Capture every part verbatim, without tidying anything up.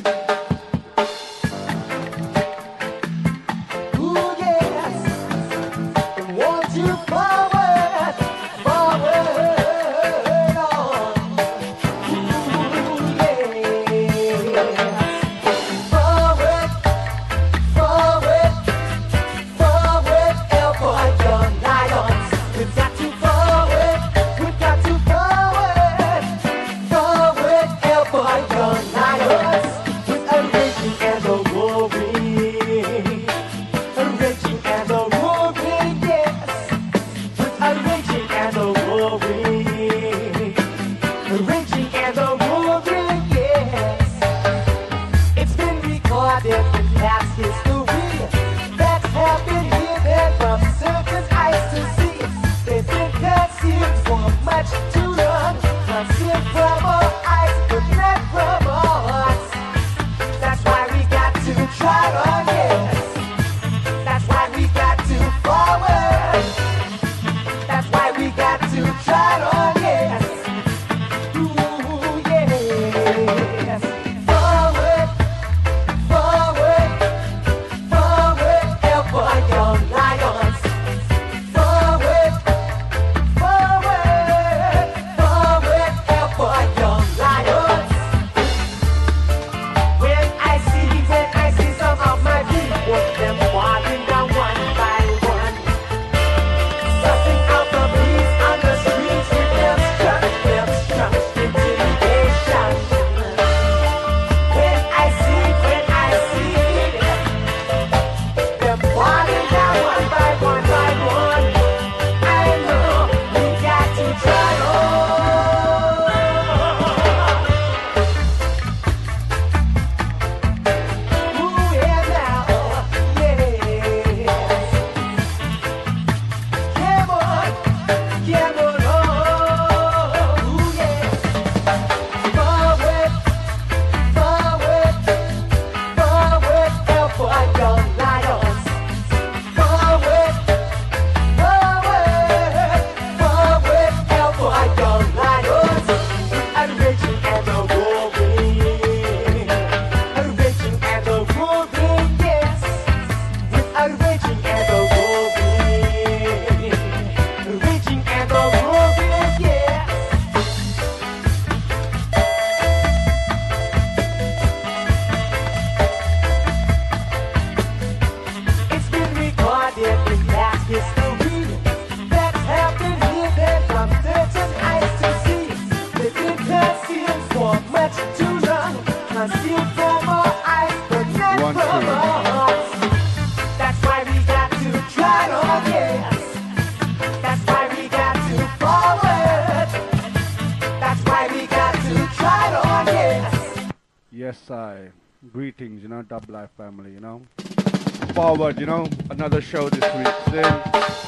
Dub Life family, you know. Forward, you know, another show this week. Then,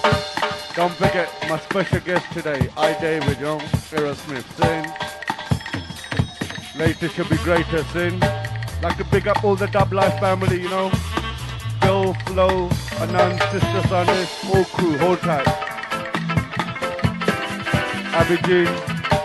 don't forget my special guest today, I David, you know, Aerosmith. Then, later should be greater. Then, like to pick up all the Dub Life family, you know. Bill, Flo, Anand, Sister Sundays, whole crew, hold tight. Abhijit.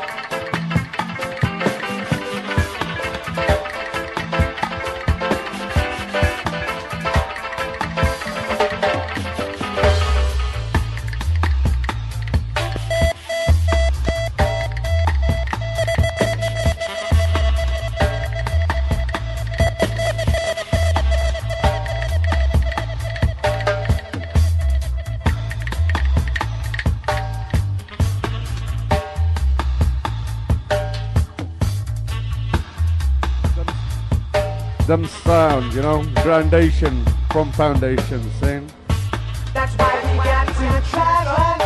Them sound, you know, grandation from foundation, saying. That's why we got to try.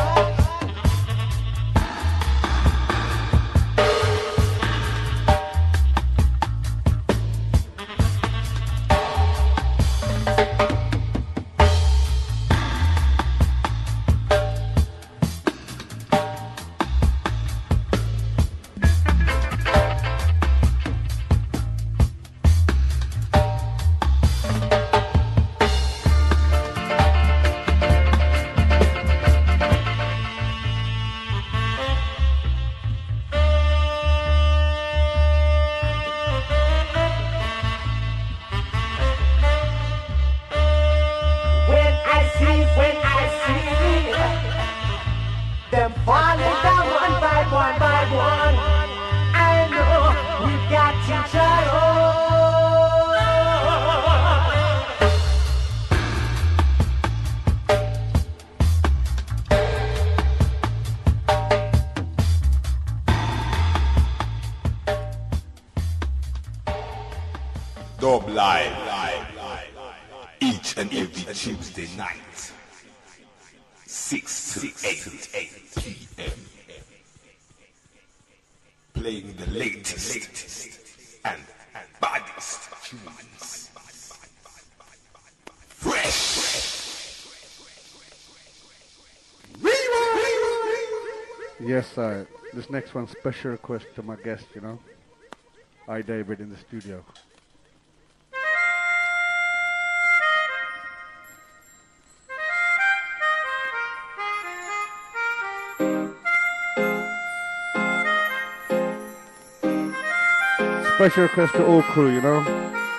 Dub Live, each and every Tuesday night, six to eight p m Playing the latest and baddest tunes. Fresh. Yes, uh, this next one, special request to my guest, you know, I David in the studio. Special request to all crew, you know.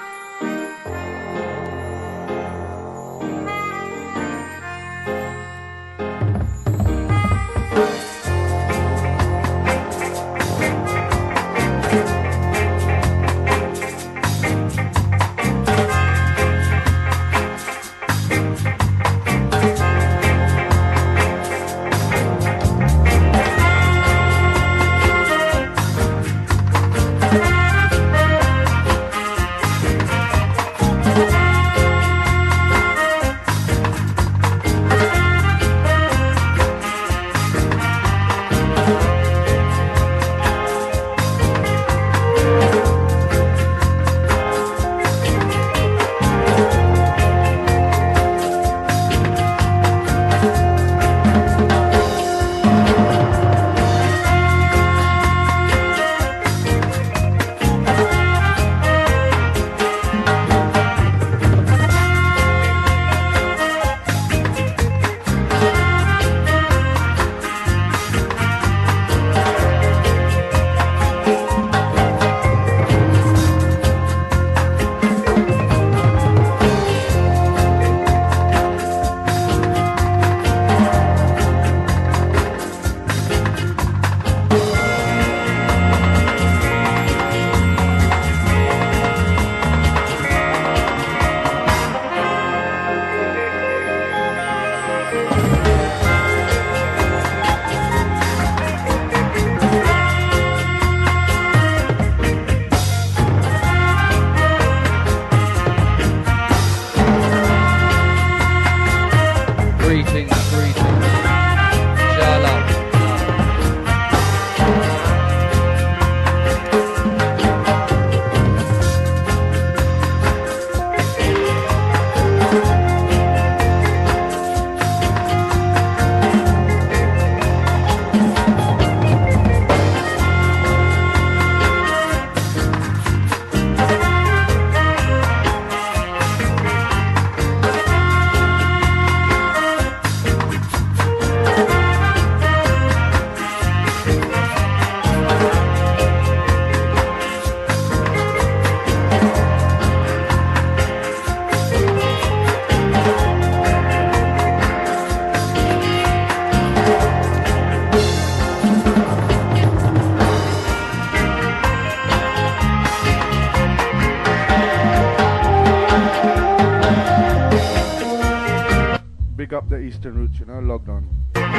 Up the Eastern Roots, you know, logged on.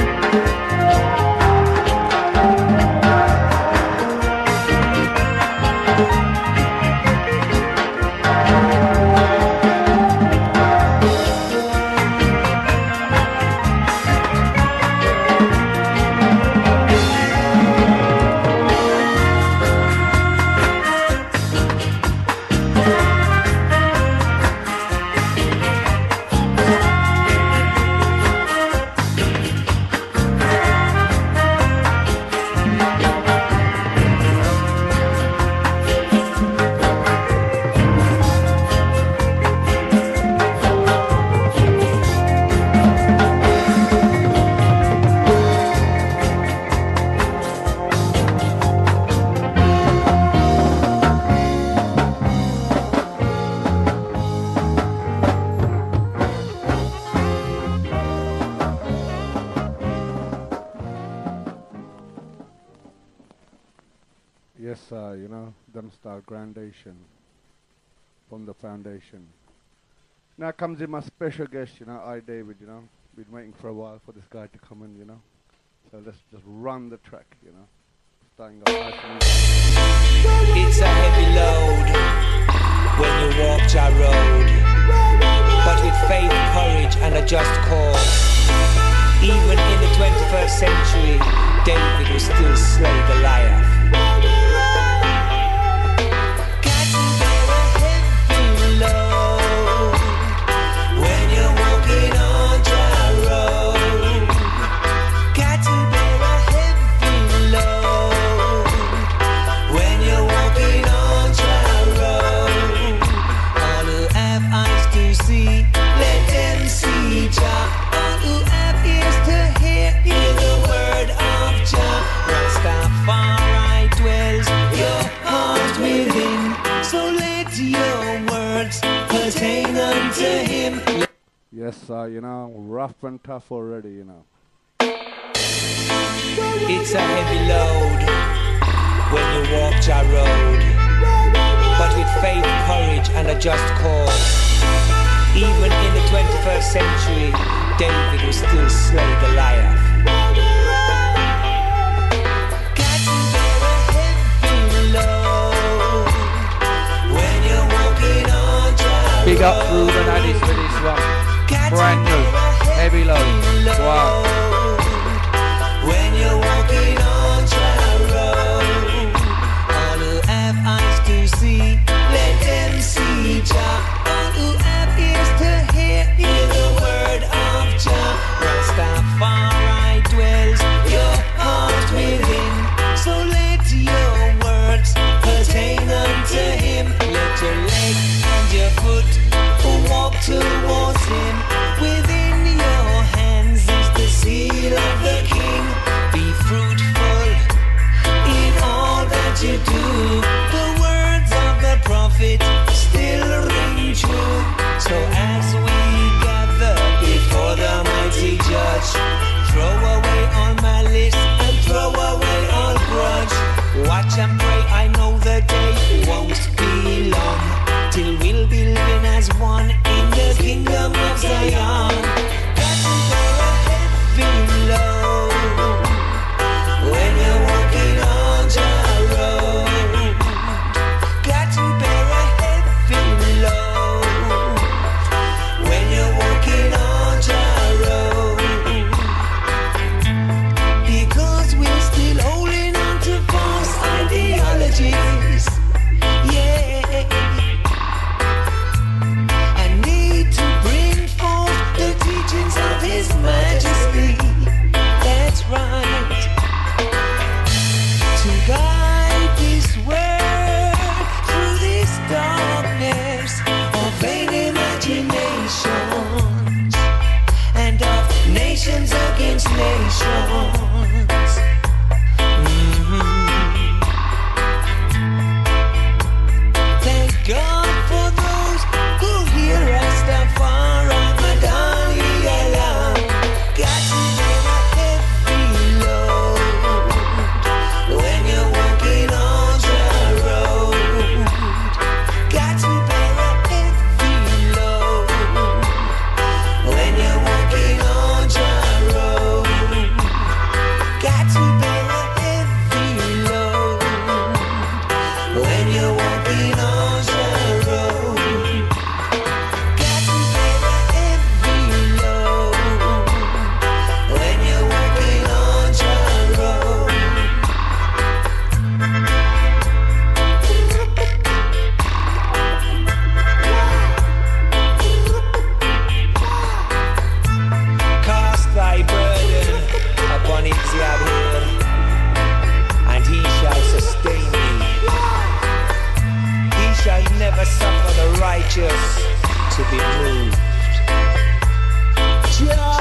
Yes, uh, you know, them start Grandation from the foundation. Now comes in my special guest, you know, I David, you know. Been waiting for a while for this guy to come in, you know. So let's just run the track, you know. Starting off nice and easy. It's a heavy load when you century, David will still slay Goliath. Got to bear a heavy load when you're walking on dry road. Got to bear a heavy load when you're walking on dry road. All who have eyes to see, let them see Jah. All who have ears to hear, hear the word of Jah. Rastafari dwells your heart within, so let your words pertain unto him. Yes, sir, you know, rough and tough already, you know. It's a heavy load when you walk Jah road, but with faith, courage and a just cause. Even in the twenty-first century, David will still slay Goliath. Got to bear a heavy load when you're walking on dry. Big up Ruben Addis for this one. Brand new, heavy load. Wow. When you're walking on dry road, all who have eyes to see, let them see Jah. All who have ears to hear, hear the word of Jah. Rastafari dwells your heart within, so let your words pertain unto him. Let your leg and your foot walk towards him. Within your hands is the seal of the King. Be fruitful in all that you do. The words of the prophet still ring true. So as we gather before the mighty judge, throw away all malice and throw away all grudge. Watch and pray, I know the day won't be long till we'll be living as one in the kingdom of Zion. Got to bear a heavy load when you're walking on Jah road. Got to bear a heavy load when you're walking on Jah road. Because we're still holding on to false ideologies. Yeah. I need to bring forth the teachings of His Majesty. That's right. To guide this world through this darkness of vain imaginations and of nations against nations. Mhm. Thank God for those who hear Rastafari Madani alam. Got to bear a heavy load when you're walking on Jah road. Got to bear a heavy load when you're walking on Jah road. Got to bear a heavy load when you're walking on Jah road. Got to bear a heavy load when you're walking on Jah road. Cast thy burden upon Yahweh, and he shall sustain thee. He shall never suffer the righteous to be moved. Jah.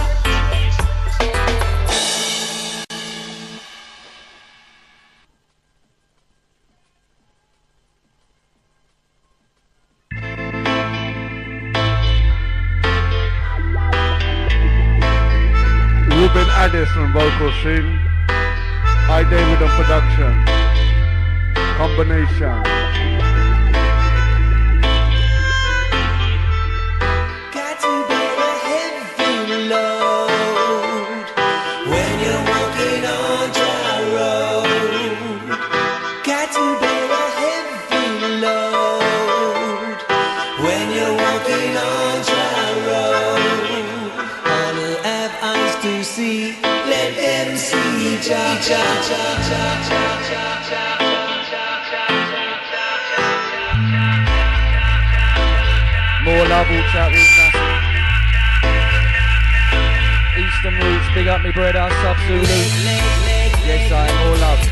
Ruben Addis on vocal scene. I David on production. Combination. Got to bear a heavy load when you're walking on Jah road. Got to bear a heavy load when you're walking on Jah road. All who have eyes to see, let them see. More love, walks out with nothing. Eastern Roots, big up me brother, Sub Zulu. Yes, I am, more love.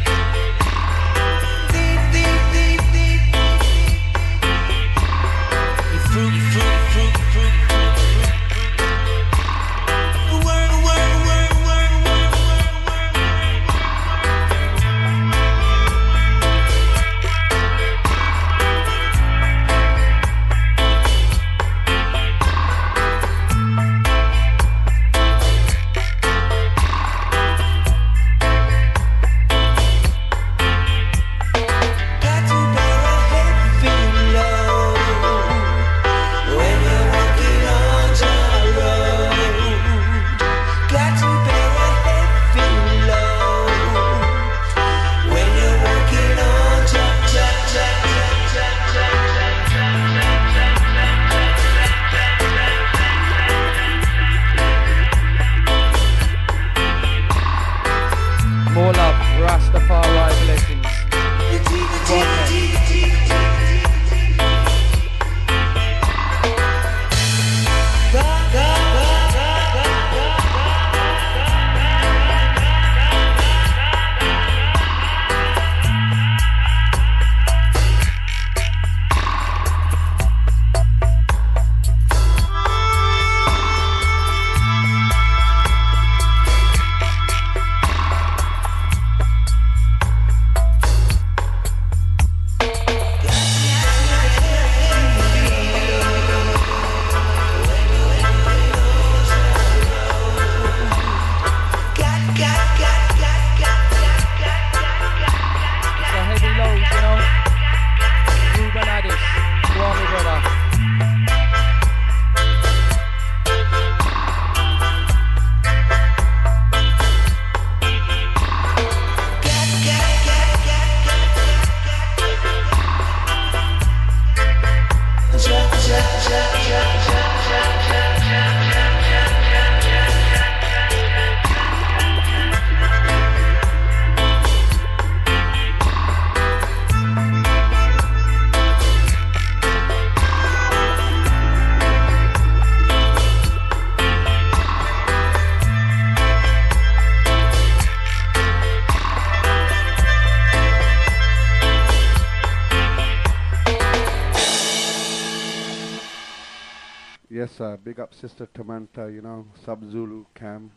Yes, uh, big up Sister Tamanta, you know, Sub Zulu, Cam,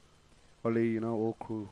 Oli, you know, all crew.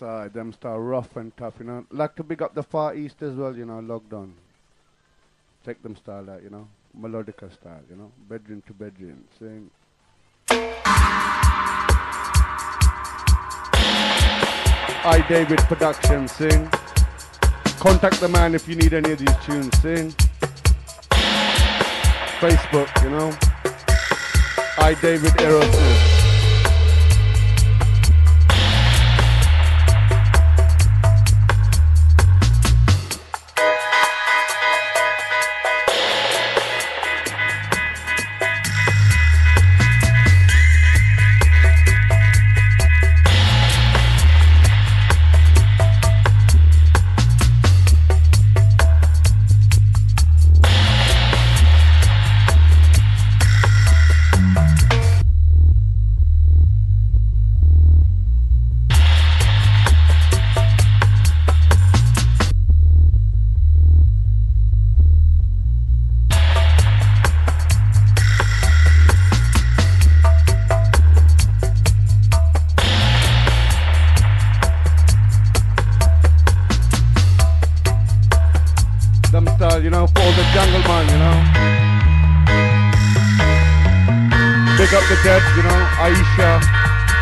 uh, them style rough and tough, you know. Like to big up the Far East as well, you know, logged on. Take them style out, you know. Melodica style, you know. Bedroom to bedroom, sing. I David Production, sing. Contact the man if you need any of these tunes, sing. Facebook, you know. I David Aerosmith. You know, for all the jungle man, you know. Big up the dead, you know, Aisha.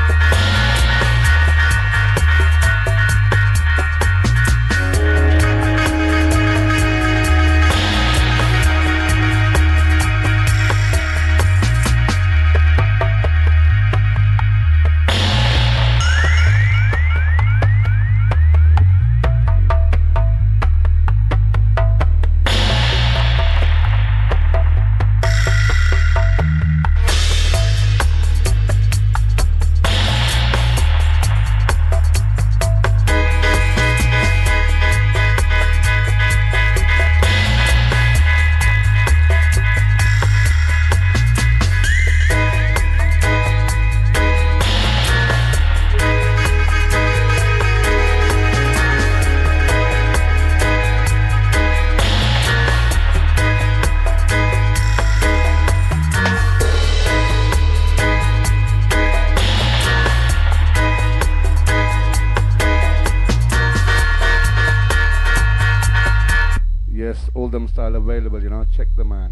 Style available, you know, check the man.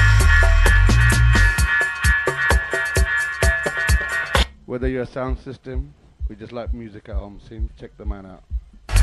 Whether you're a sound system or just like music at home, scene, check the man out.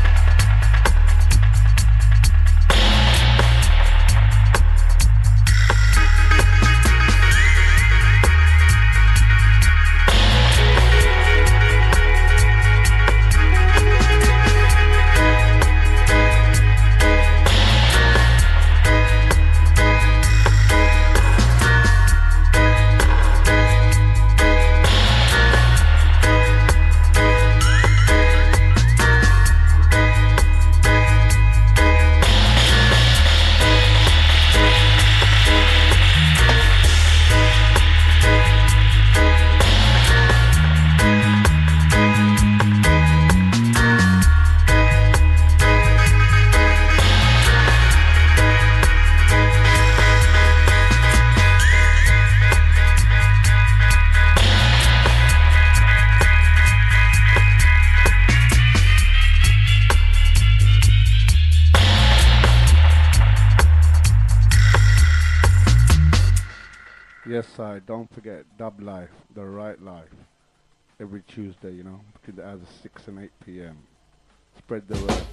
Yes, I don't forget Dub Life, The Right Life, every Tuesday, you know, between the hours of six and eight p m Spread the word.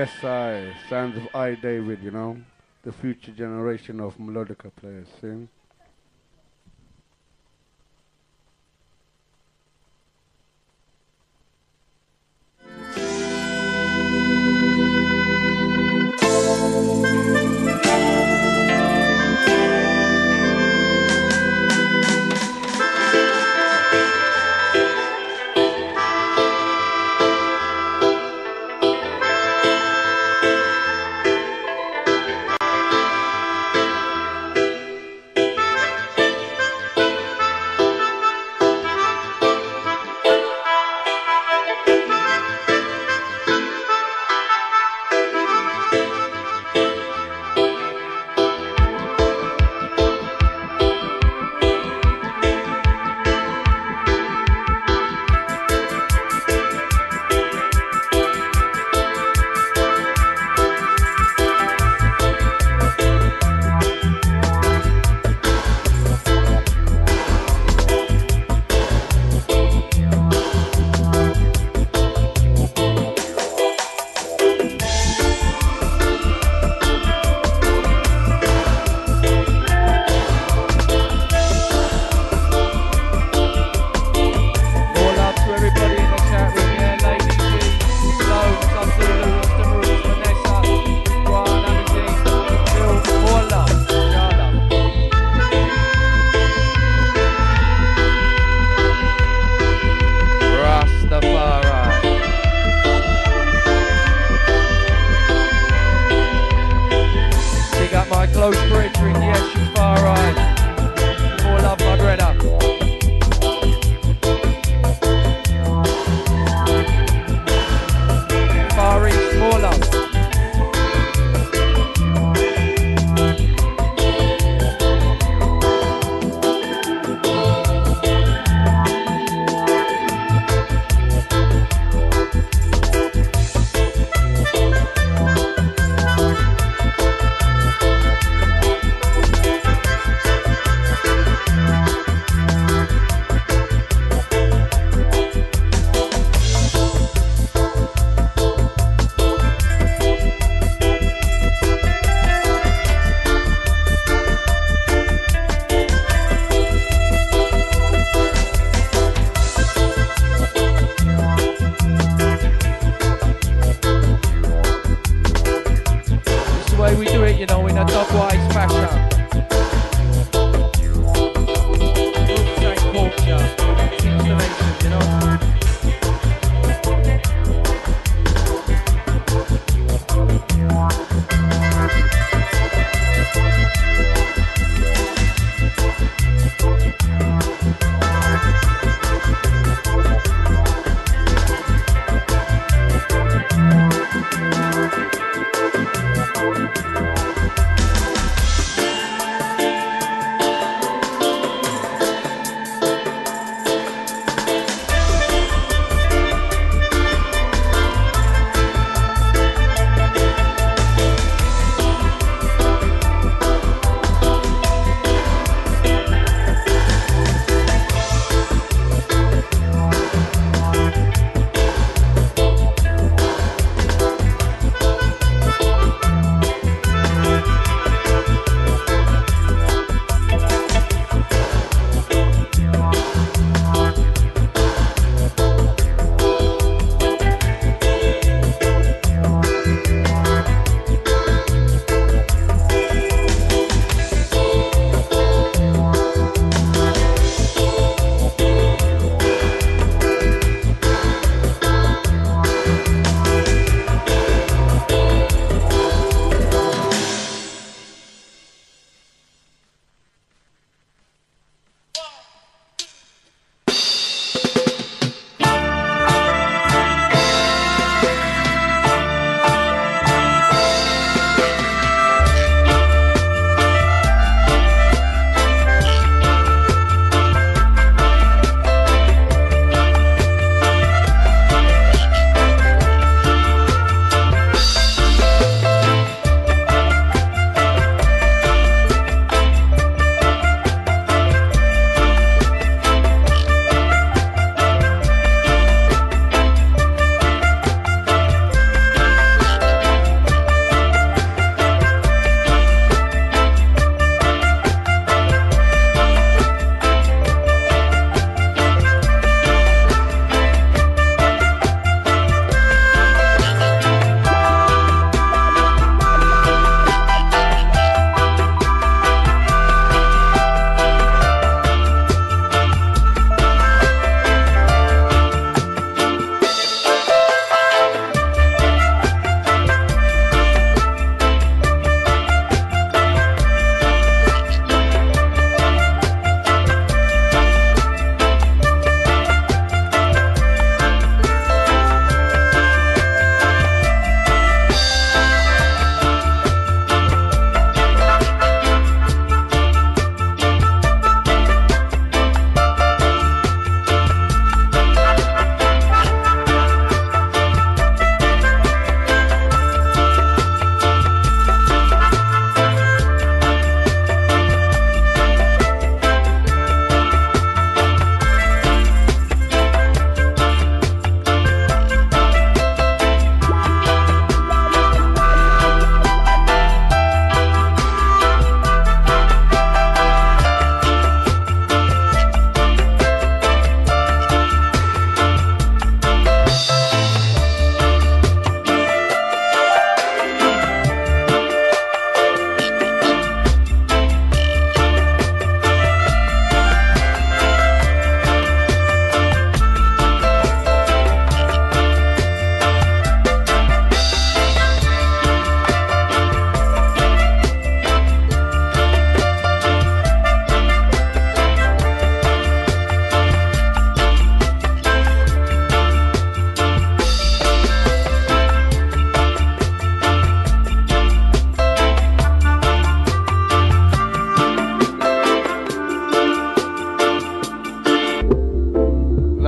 Yes, I. Sounds of I. David, you know. The future generation of melodica players, see? Thank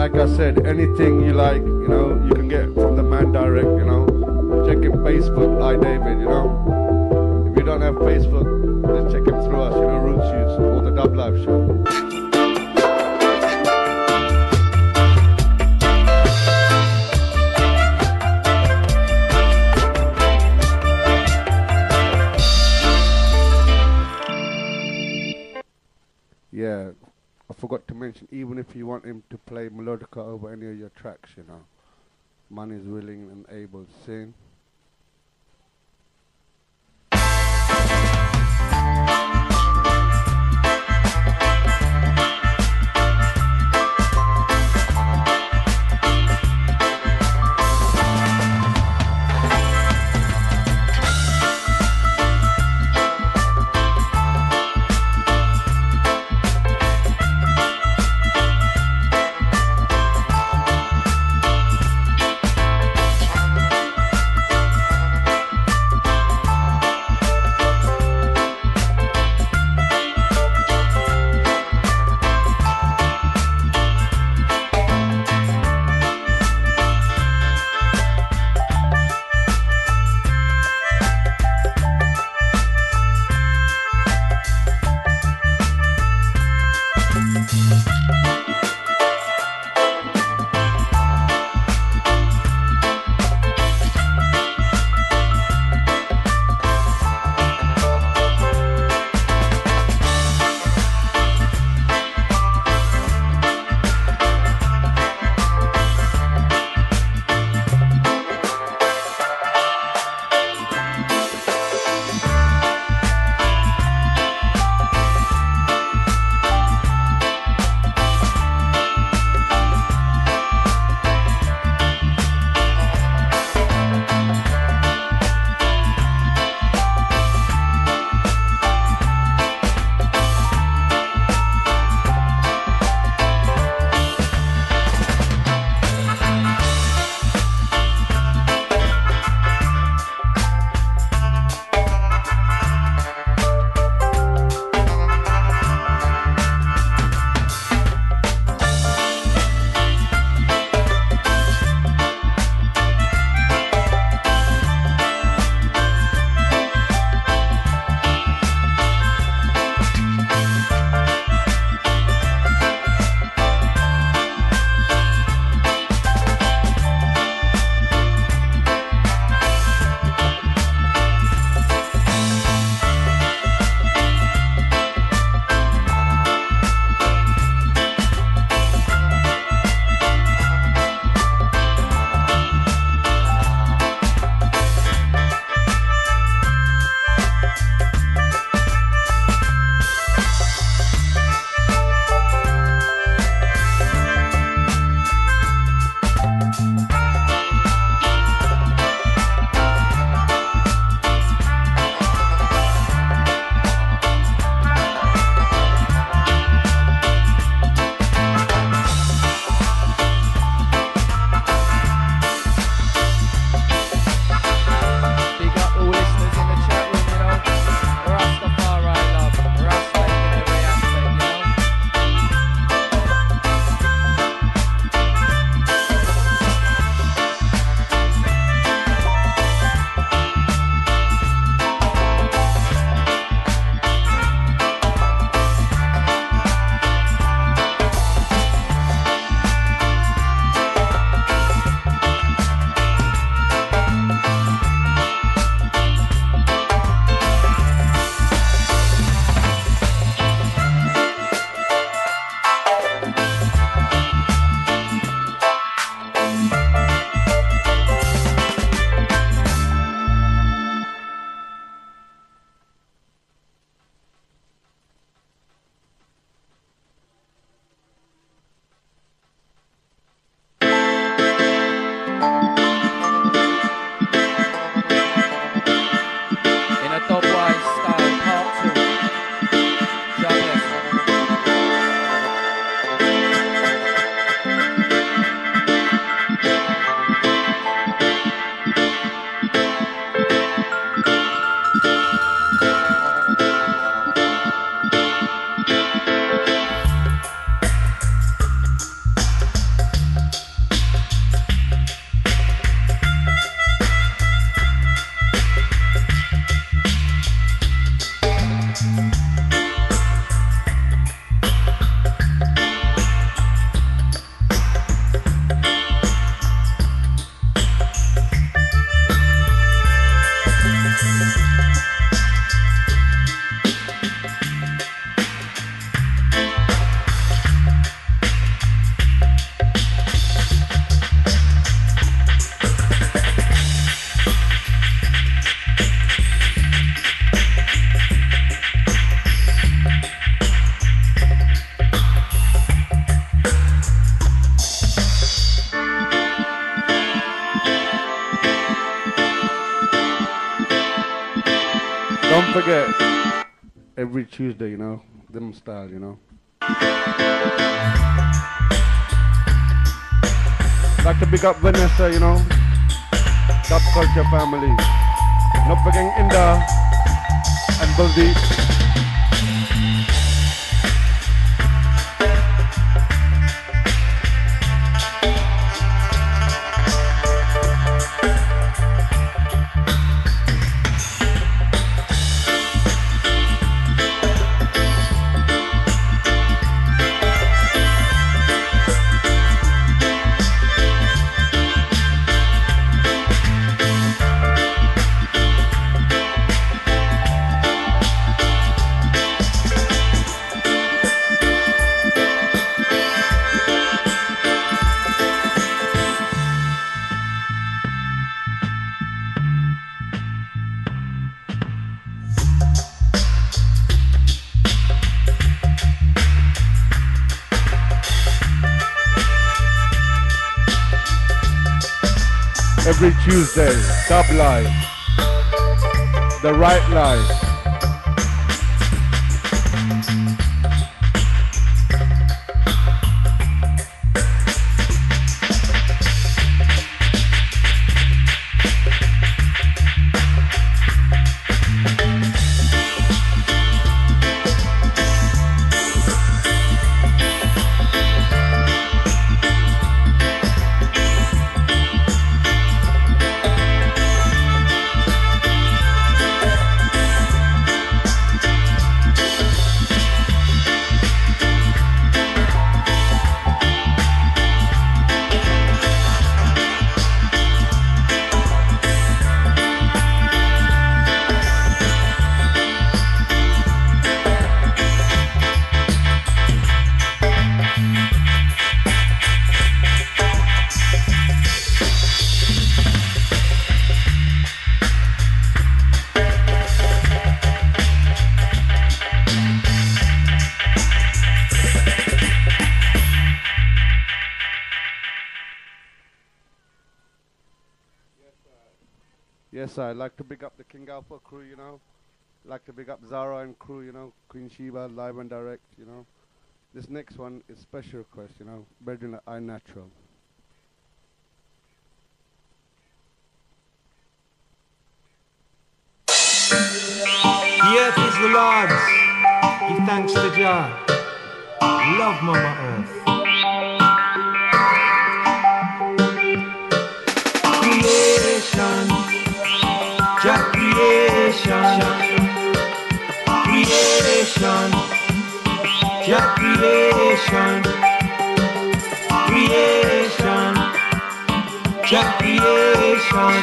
like I said, anything you like, you know, you can get from the man direct, you know. Check him Facebook, I David, you know. If you don't have Facebook, just check him through us, you know, Roots Youth or the Dub Life Show. Yeah, I forgot to mention, even if you want him to play melodica over any of your tracks, you know, man is willing and able to sing. forget, every Tuesday, you know, them style, you know. Like to big up Vanessa, you know, Dub Culture family. Not forgetting Inda and Baldeep. Every Tuesday, Dub Live, The Right Life. Yes, I'd like to big up the King Alpha crew, you know. Like to big up Zara and crew, you know. Queen Sheba, live and direct, you know. This next one is special request, you know. Better than I Natural. The earth is the Lord's. Give thanks to Jah. Love Mama Earth. Creation, Jah creation, creation, Jah creation, creation, Jah creation,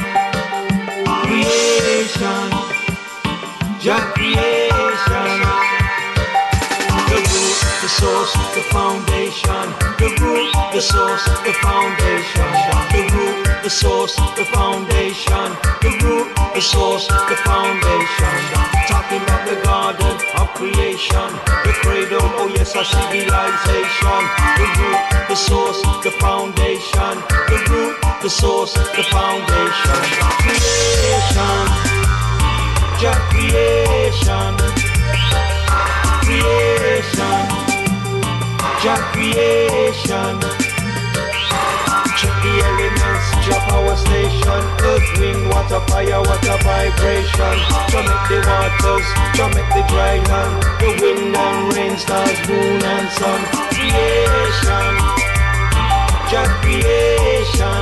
creation, Jah creation. The root, the source, the foundation. The root, the source, the foundation. The root, the source, the foundation. The root, the source, the foundation. Talking about the garden of creation. The cradle, oh yes, our civilization. The root, the source, the foundation. The root, the source, the foundation. Creation, Jah creation. Creation, Jah creation. Check the elements, Jah power station. Earth, wind, water, fire, water, vibration. Jah make the waters, Jah make the dry land. The wind and rain, stars, moon and sun. Creation, Jah creation.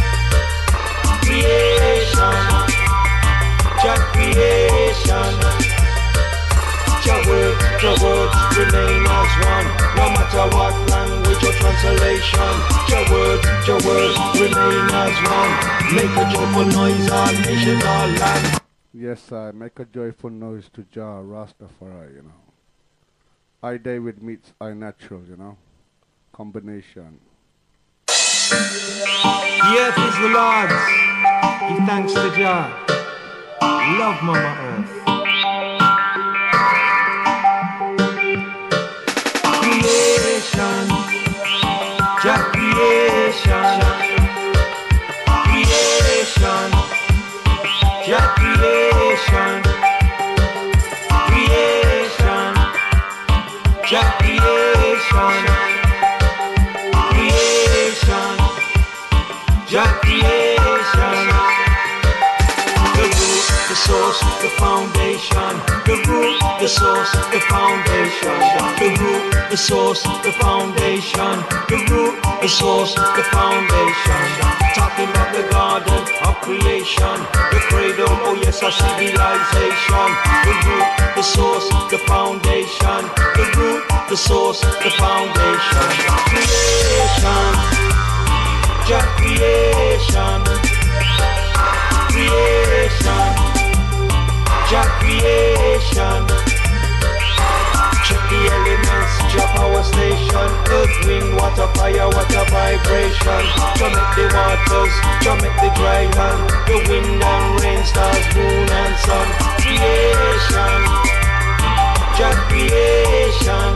Creation, Jah creation. Jah word, Jah words remain as one. No matter what language or translation. Jah words, Jah words remain as one. Make a joyful noise, all nations, all land. Yes, I make a joyful noise to Jah Rastafari, you know. I David meets I Natural, you know. Combination. The earth is the Lord's. Give thanks to Jah. Love Mama Earth. Creation, Jah creation, creation, Jah creation, Jah creation. The root, the source, the foundation. The root, the source, the foundation. The root, the source, the foundation. The root, the source, the foundation. Talking about the garden of creation, the cradle, oh yes, a civilization. The root, the source, the foundation. The root, the source, the foundation. Creation, Jah creation. Creation, Jah creation. Check the elements, Jah power station. Earth, wind, water, fire, water vibration. Jah make the waters, Jah make the dry land. The wind and rain, stars, moon and sun. Creation, Jah creation.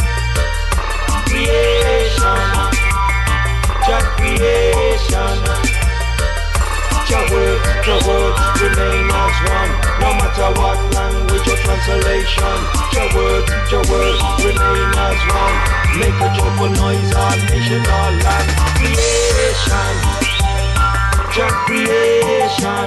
Creation, Jah creation. Jah word, Jah word, remain as one. No matter what language or translation. Jah word, Jah word, remain as one. Make a joyful noise, all nation, all land. Creation, Jah creation.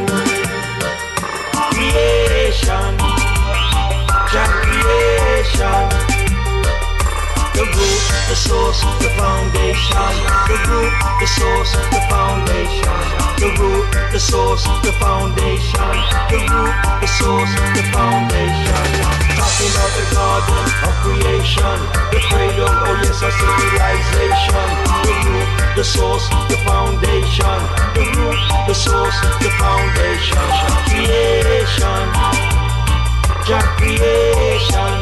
Creation, Jah creation. The root, the source, the foundation. The root, the source, the foundation. The root, the source, the foundation. The root, the source, the foundation. Talking about the garden of creation. The cradle, oh yes, a civilization. The root, the source, the foundation. The root, the source, the foundation. Creation, Jah creation.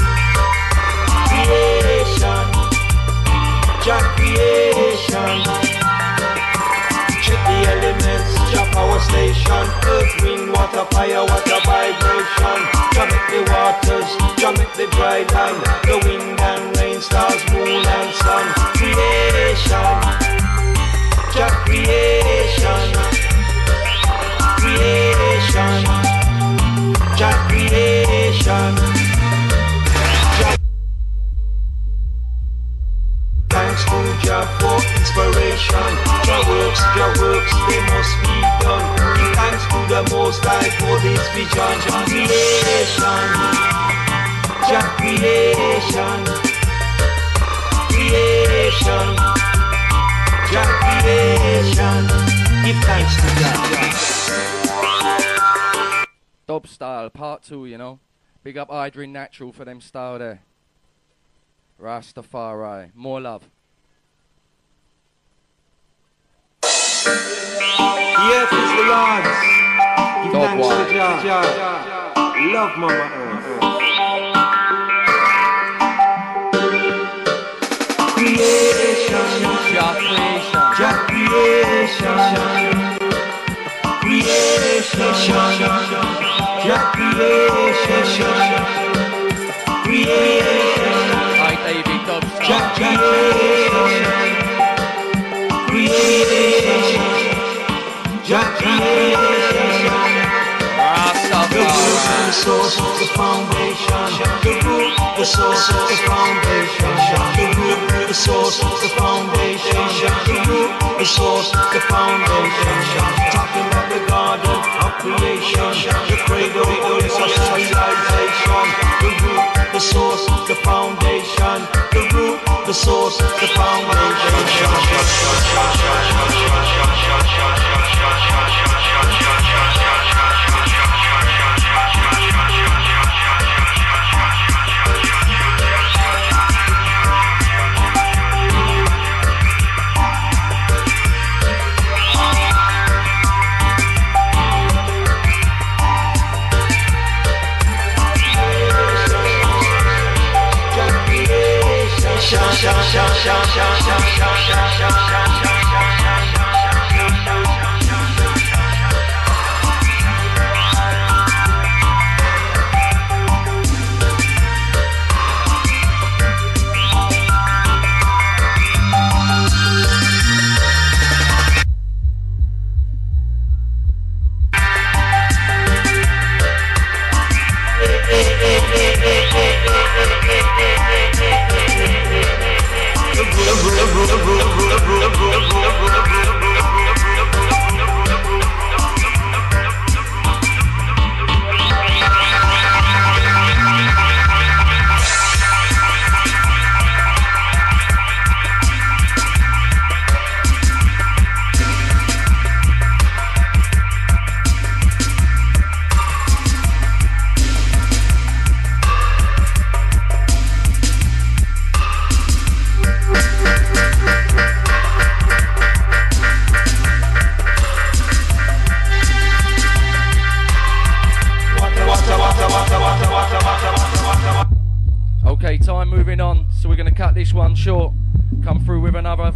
Creation, Jah creation. Check the elements, Jah power station. Earth, wind, water, fire, water vibration. Jah make the waters, Jah make the dry land. The wind and rain, stars, moon and sun. Creation, Jah creation. Creation, Jah creation. Thanks to Jah for inspiration. Jah works, Jah works, they must be done. Give thanks to the Most High for this vision. Creation, Jah creation. Creation, Jah creation. Give thanks to Jah. Dob style, part two, you know. Big up Idrin Natural for them style there. Rastafari, more love. Yes, it's the Lord's. Give Dog thanks wide. to Jah. Jah. Love Mama Earth. Creation, Jah creation. Jah creation. Creation, Jah creation. Creation. Hi David Dob Jah style. creation, creation, Jah creation. The root, Rastafari. the source, the foundation. The root, the source, the foundation. The root, the source, the foundation. The root, the source, the foundation. Talking about the garden of creation. The cradle, oh yes, of civilization. The root, the source, the foundation. The root, the source, the foundation.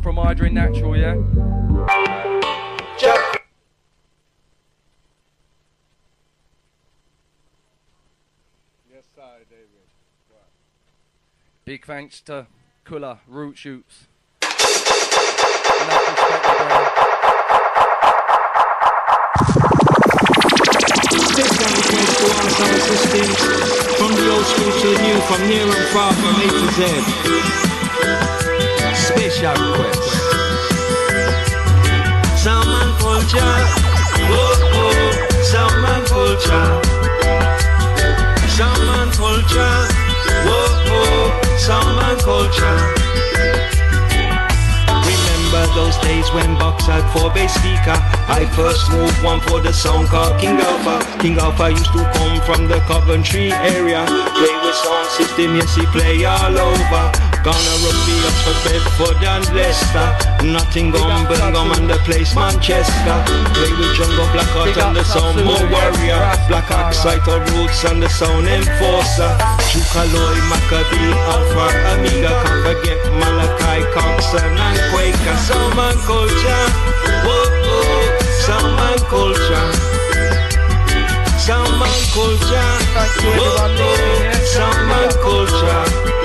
from Hydrin Natural, yeah? Jack. Yes, sir, David. Right. Big thanks to Kula, Root Shoots. Enough respect, my brother. This one came to all sound systems, from the old school to the new, from near and far, from A to Z. Special request. Sound and culture, oh oh, sound and culture. Sound and culture, oh oh, sound and culture. Remember those days when Box had four bass speaker. I first moved one for the sound called King Alpha. King Alpha used to come from the Coventry area. Play with sound system, yes he play all over. Gonna Rugby, Oxford, Bedford and Leicester. Nottingham, Birmingham and the place Manchester. Play with Jungle Blackheart and the sound Mo Warrior. Black Exciter Roots and the sound Enforcer. Chukaloy, Maccabee, Alpha, Amiga. Can't forget Malachi, Coxon and Quaker. Sound and culture, whoa, whoa. Sound and culture. Sound and culture, whoa, whoa. Sound and culture.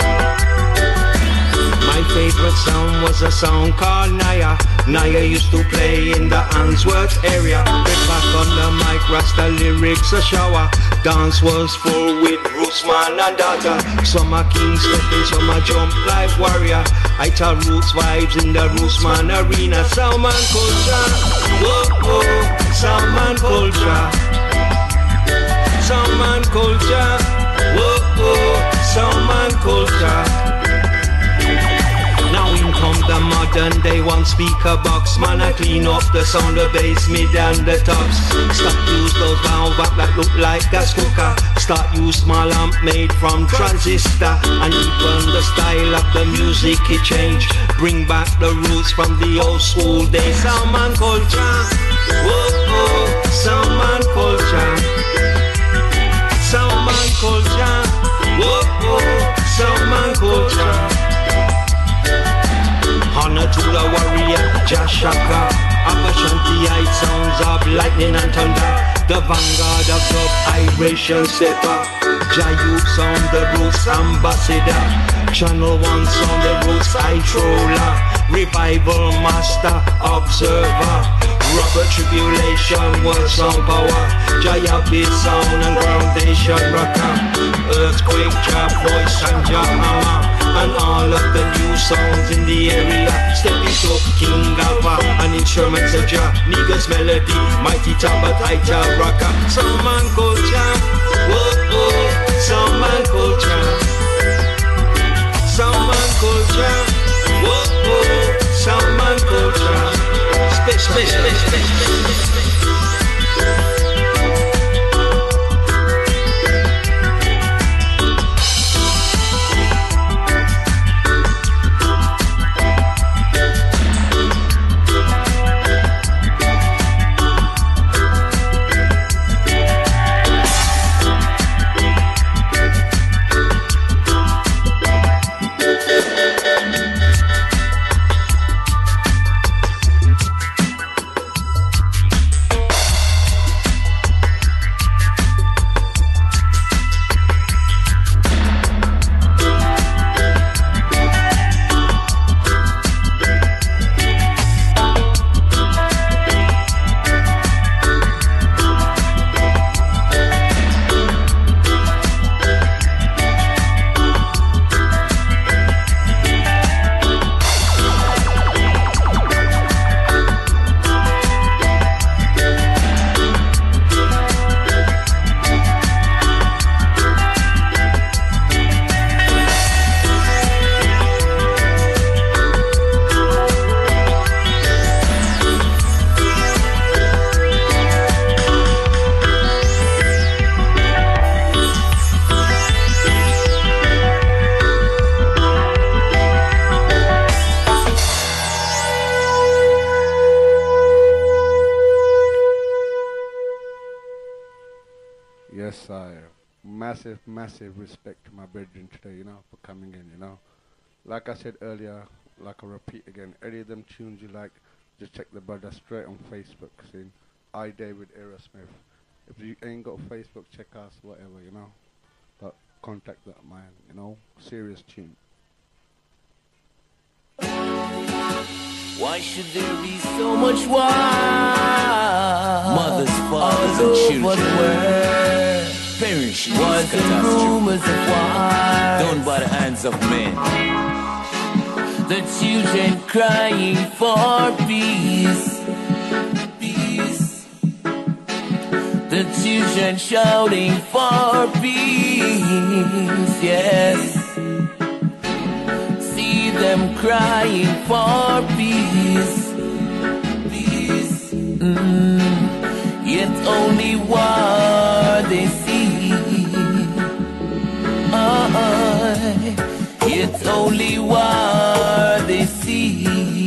My favorite sound was a sound called Naya. Naya used to play in the Answorth area. Get back on the mic, Rasta lyrics a shower. Dance was full with Roots man and daughter. Some are king stepping, some are jump like warrior. I tell Roots vibes in the Roots man arena. Sound and culture, whoa whoa. Sound and culture, sound and culture, whoa whoa. Sound and culture. Now in come the modern day one speaker box. Man I clean up the sound, the bass, mid and the tops. Stop use those valve back that look like gas cooker. Start use small amp made from transistor. And even the style of the music it change. Bring back the roots from the old school days. Sound and culture, whoa oh, sound and culture. Sound and culture, whoa oh, sound and culture. Honor to the warrior, Jashaka. Abashanti sounds of lightning and thunder. The vanguard of dub, Iration stepper. Jayuk sound, the Roots ambassador. Channel one sound, the Roots eye troller. Revival master, observer. Robert Tribulation, world sound power. Jaya beat sound and groundation rocker. Earthquake, jab voice and jab hammer. And all of the new sounds in the area. Stepping to King Alpha, an instrument soldier. Niggas melody, mighty tabbat, ita rocker. Sound and culture, whoa oh, sound and culture. Sound and culture, whoa oh, sound and culture. Special, special, special. Yes, I massive, massive respect to my brethren today, you know, for coming in, you know. Like I said earlier, like I repeat again, any of them tunes you like, just check the brother straight on Facebook, saying, I David Aerosmith. If you ain't got Facebook, check us, whatever, you know. But contact that man, you know, serious tune. Why should there be so much war? Mothers, fathers, and children perish in wars and rumors of war done by the hands of men. The children crying for peace, peace. The children shouting for peace, yes. Them crying for peace, peace. Mm. Yet only war they see. Oh, yet only war they see.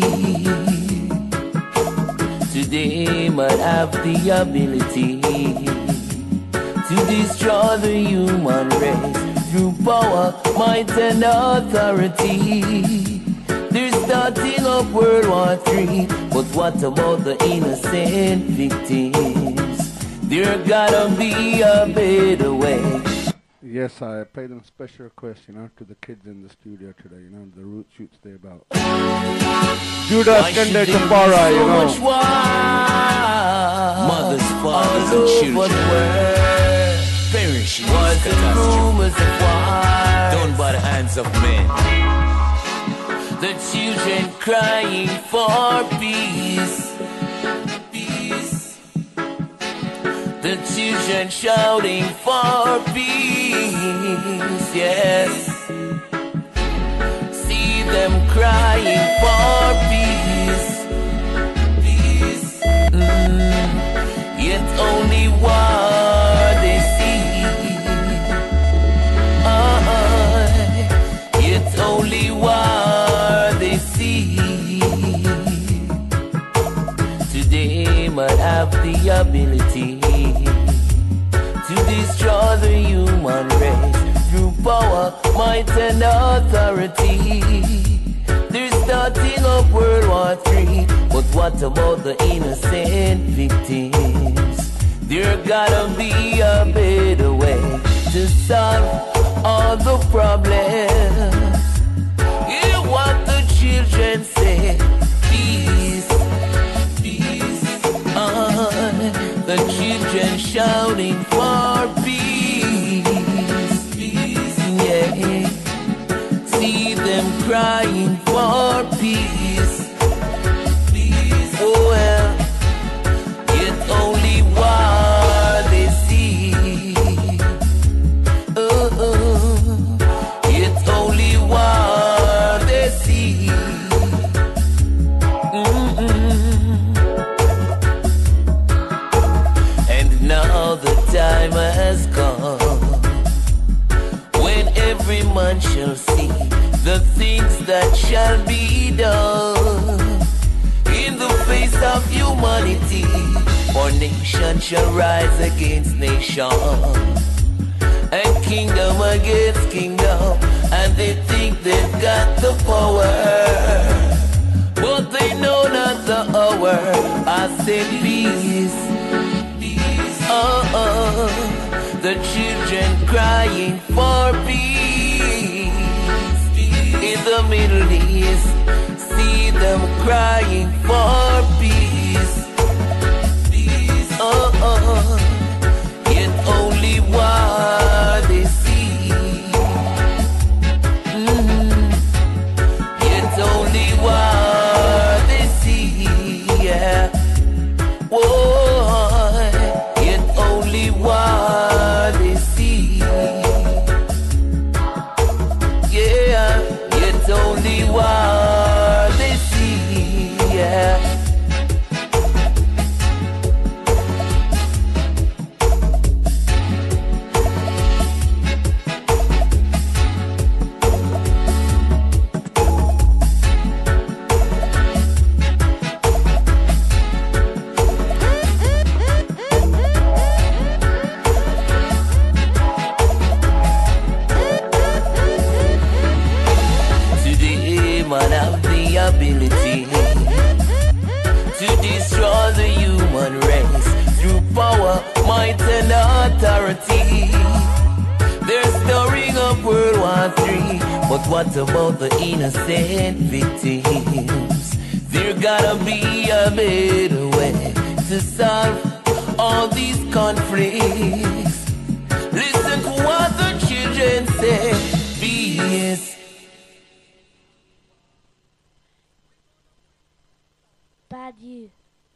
Today might have the ability to destroy the human race through power, might and authority. They're starting up World War Three, but what about the innocent victims? There gotta be a better way. Yes, I paid them special request, you know, to the kids in the studio today, you know, the root shoots they about. Judas Kende Tapara, you know. Mothers, fathers, and children perish in rumors of war done by the hands of men. The children crying for peace, peace. The children shouting for peace, yes. See them crying for peace, peace. Mm. Yet only war they see. Uh-uh. Yet only war they see. Today might have the ability to destroy the human race through power, might and authority. They're starting up World War Three, but what about the innocent victims? There gotta be a better way to solve all the problems. Hear what the children say, peace, peace. Uh, the children shouting for peace, peace, yeah. See them crying for peace, peace. Oh well, yet only war they see. Oh, oh. Yet only war they see. Mm-mm. And now the time has come when every man shall see the things that shall be done in the face of humanity. For nation shall rise against nation, and kingdom against kingdom, and they think they've got the power, but they know not the hour. I say peace, peace. Oh, oh. The children crying for peace in the Middle East. See them crying for peace, peace. Oh, oh. Yet only war they see. Mm-hmm. Yet only war they see. Yeah. Whoa. Yet only war they see. Yeah. Yet only war they see. Yeah. But what about the innocent victims? There gotta be a better way to solve all these conflicts. Listen to what the children say. B S. Bad you.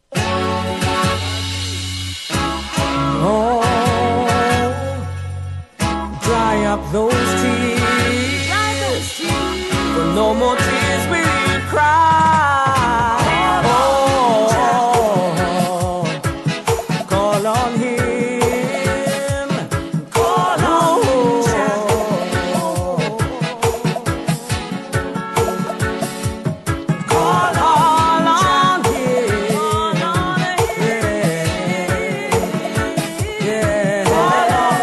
Oh, dry up those tears. Dry those tears. For no more tears will you cry. Oh, call on him. Call on him. Call on him. Yeah. Yeah. Call on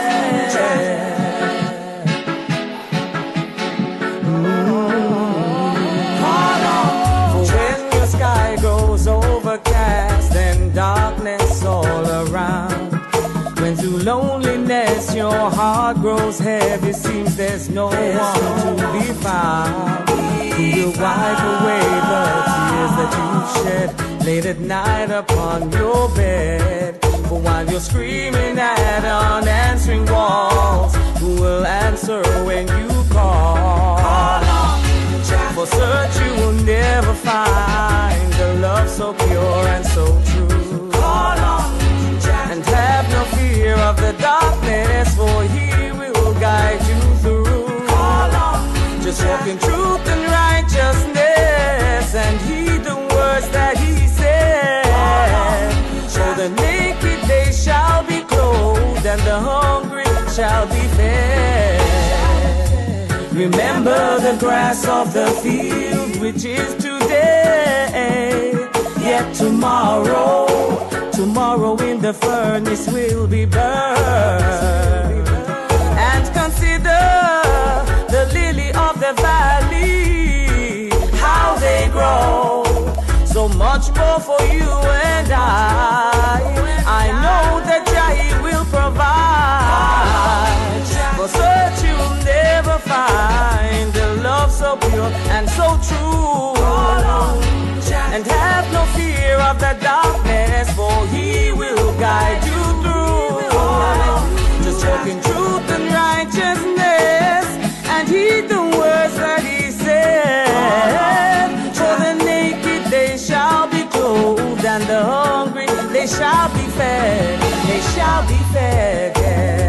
For when your sky goes overcast and darkness all around, when through loneliness your heart grows heavy, seems there's no one to be found, who will wipe away the tears that you shed late at night upon your bed. For while you're screaming at unanswering walls, who will answer when you call? For search you will never find a love so pure and so true. Call on and have no fear of the darkness, for he will guide you through. Call on just walk in truth and righteousness and heed the words that he said. So the naked they shall be clothed and the hungry shall be fed. Remember the grass of the field, which is today, yet tomorrow, tomorrow in the furnace will be burned. And consider the lily of the valley, how they grow, so much more for you and I. I know that Jah will provide. For search you'll never find a love so pure and so true. And have no fear of the darkness, for he will guide you through. Just walk in truth and righteousness and heed the words that he said. For the naked they shall be clothed and the hungry they shall be fed. They shall be fed, yeah.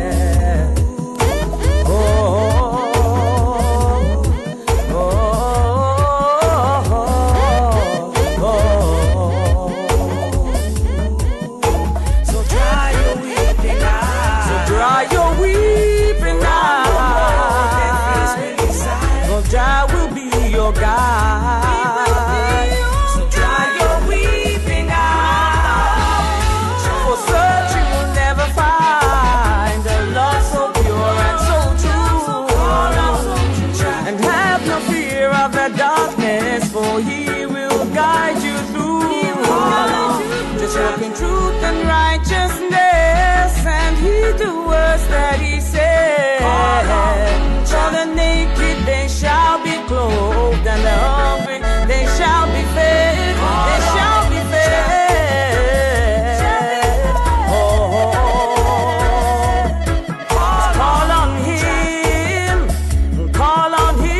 For he will guide you through. Just walk in truth and righteousness and heed the words that he said. For the naked they shall be clothed and the hungry they shall be fed. They shall be fed. Oh, call on him, call on him.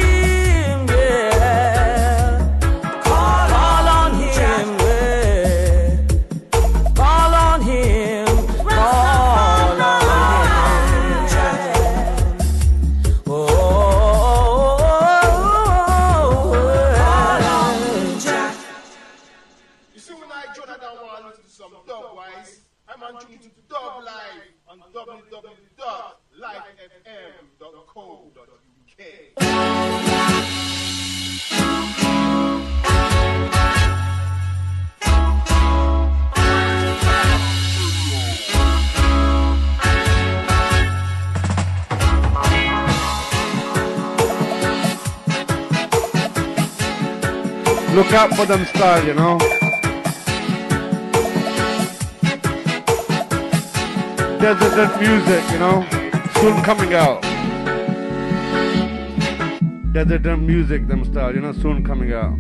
I'm on tune to Dub Live on w w w dot live f m dot co dot u k. Look out for them style, you know. Desert music, you know, soon coming out. Desert Music, them style, you know, soon coming out.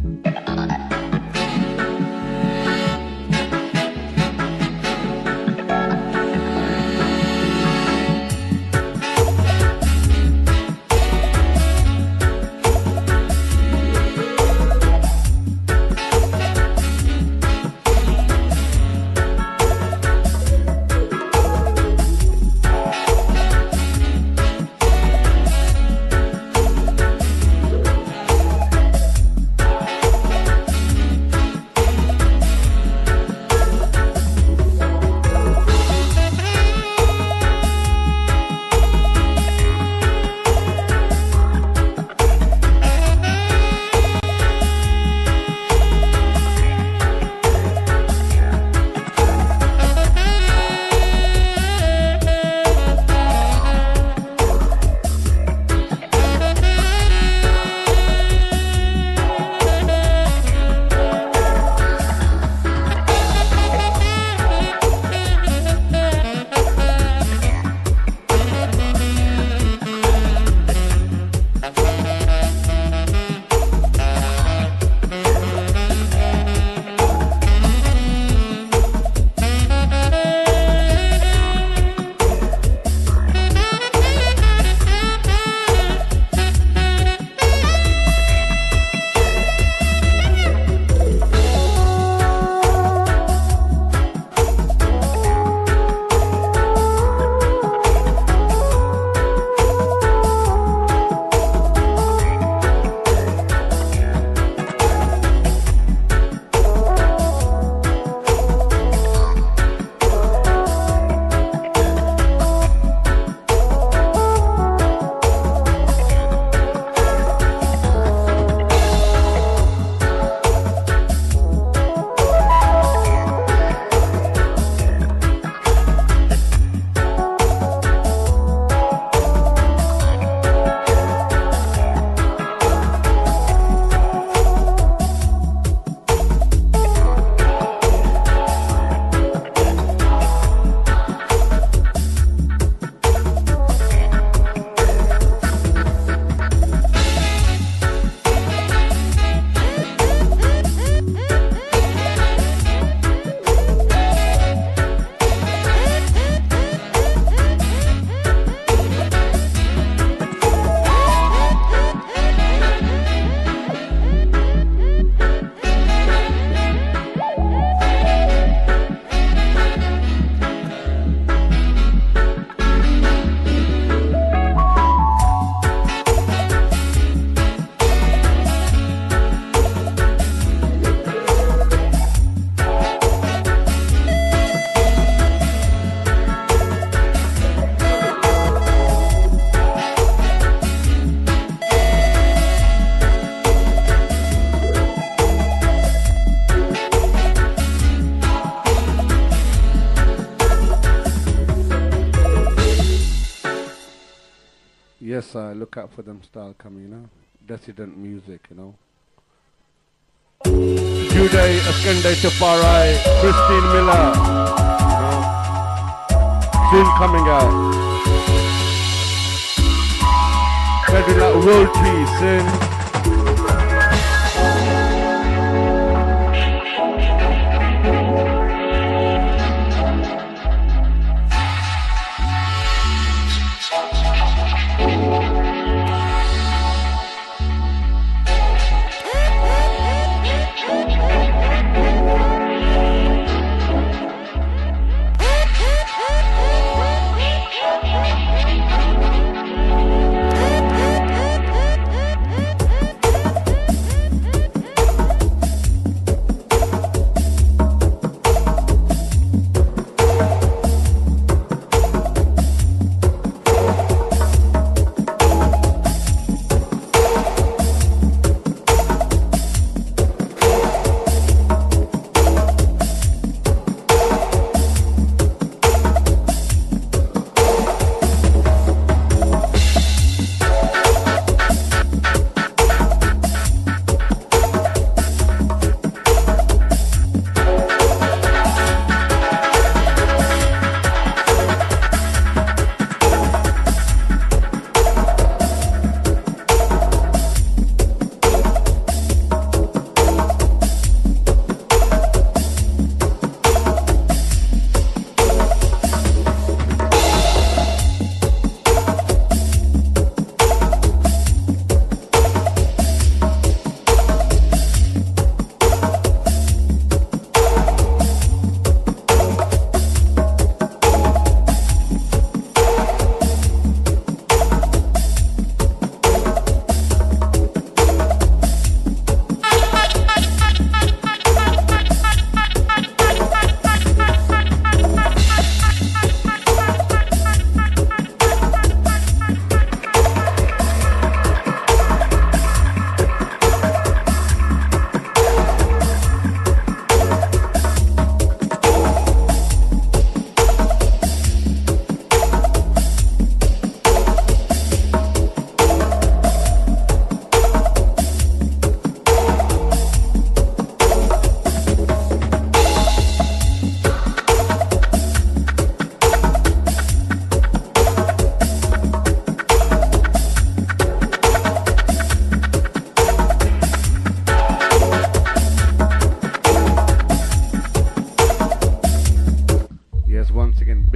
Yes, I look out for them style coming, you know. Dissident music, you know. Juday, Askande Tafarai, Christine Miller, you know. Soon coming out. Federal Royalty, Sin.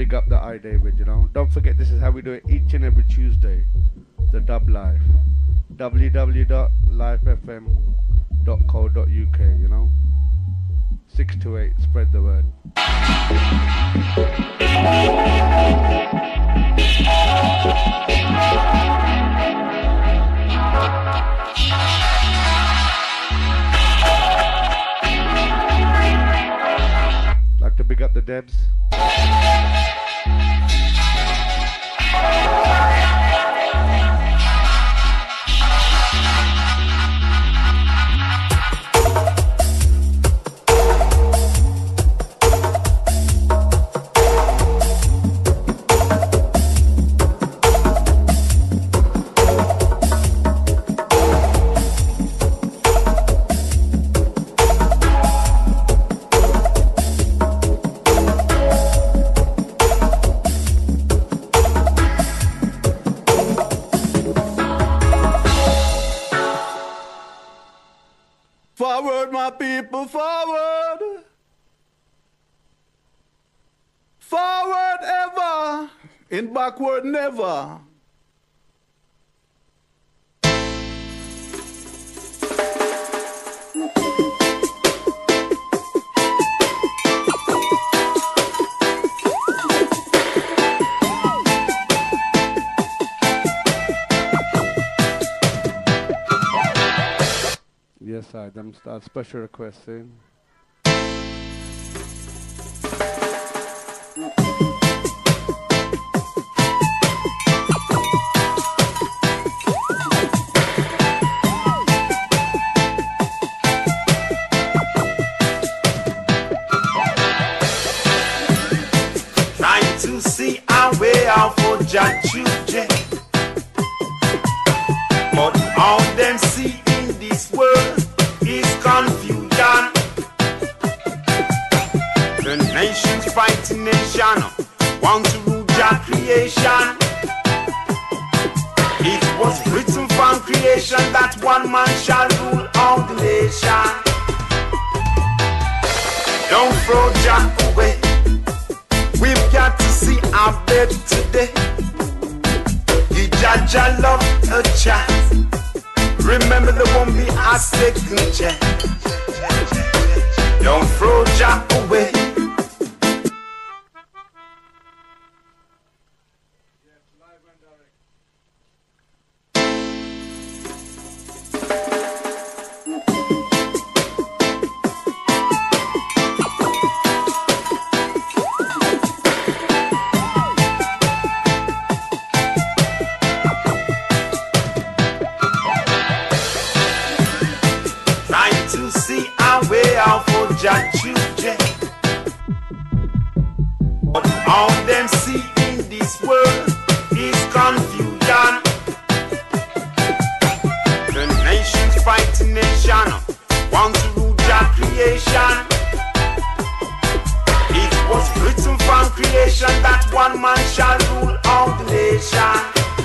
big up the I David, you know. Don't forget, this is how we do it each and every Tuesday. The Dub Life. w w w dot life f m dot co dot u k, you know. six two eight, spread the word. Like to big up the Debs. Forward, my people, forward. Forward ever, in backward never. Yes, I them start special requests in. Trying to see our way out for Jah children, but all them see in this world is confusion. The nations fighting nation want to rule Jah creation. It was written from creation that one man shall rule all the nation. Don't throw Jah away. We've got to see our bed today. Give Jah Jah love a chance. Remember there won't be a second chance. Don't throw Jah away. To see our way out for Jah children, but all them see in this world is confusion. The nations fighting nation want to rule Jah creation. It was written from creation that one man shall rule all the nation.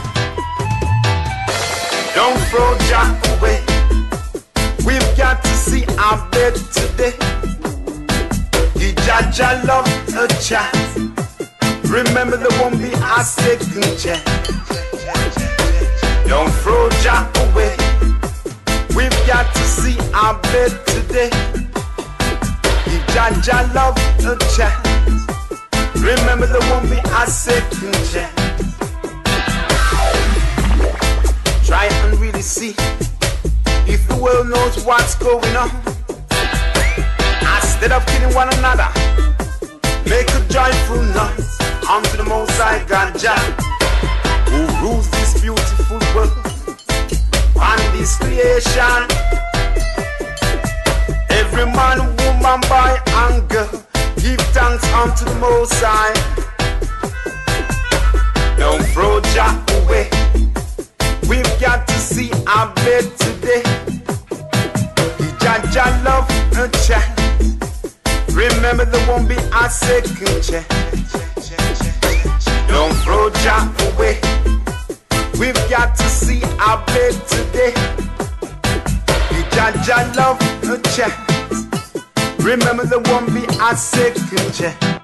Don't throw Jah away. We've got to see our bed today. Give Jah Jah love a chance. Remember there won't be a second chance. Don't throw Jah away. We've got to see our bed today. Give Jah Jah love a chance. Remember there won't be a second chance. Try and really see if the world knows what's going on. Instead of killing one another, make a joyful noise unto the Most High God Jah, who rules this beautiful world and this creation. Every man, woman, boy and girl, give thanks unto the Most High. Don't throw Jah away. We've got to see our bed today. Give Jah Jah love a chance. Remember there won't be a second chance. Don't throw Jah away. We've got to see our bed today. Give Jah Jah love a chance. Remember there won't be a second chance.